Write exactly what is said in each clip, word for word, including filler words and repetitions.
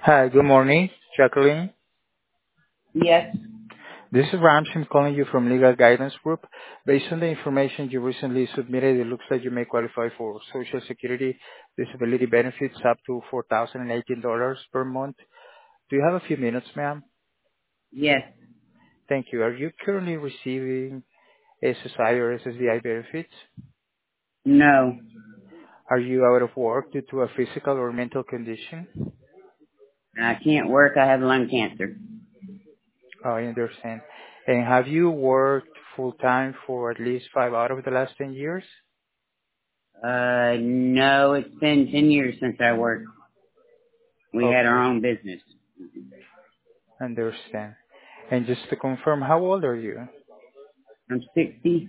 Hi, good morning, Jacqueline. Yes. This is Rams. I'm calling you from Legal Guidance Group. Based on the information you recently submitted, it looks like you may qualify for Social Security disability benefits up to four thousand eighteen dollars per month. Do you have a few minutes, ma'am? Yes. Thank you. Are you currently receiving S S I or S S D I benefits? No. Are you out of work due to a physical or mental condition? I can't work. I have lung cancer. Oh, I understand. And have you worked full-time for at least five out of the last ten years? Uh, no, it's been ten years since I worked. We had our Okay. own business. Understand. And just to confirm, how old are you? I'm sixty.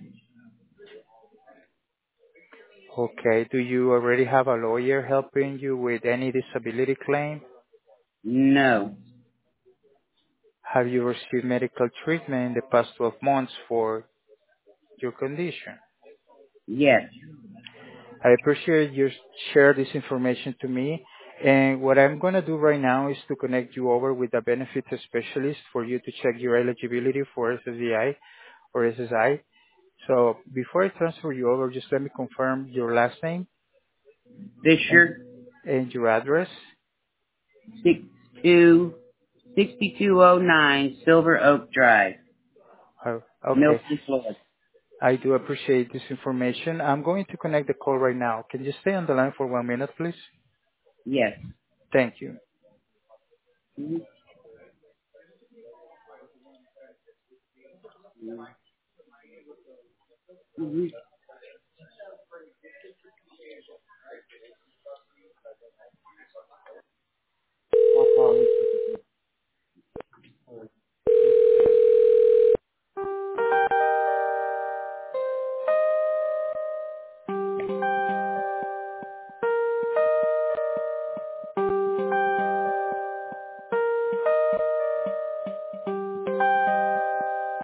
Okay. Do you already have a lawyer helping you with any disability claim? No. Have you received medical treatment in the past twelve months for your condition? Yes. I appreciate you share this information to me. And what I'm going to do right now is to connect you over with a benefits specialist for you to check your eligibility for S S D I or S S I. So before I transfer you over, just let me confirm your last name and, Fisher, and your address. six two sixty two oh nine Silver Oak Drive, Oh, okay. Milton, Florida. I do appreciate this information. I'm going to connect the call right now. Can you stay on the line for one minute, please? Yes. Thank you. Mhm. Mhm.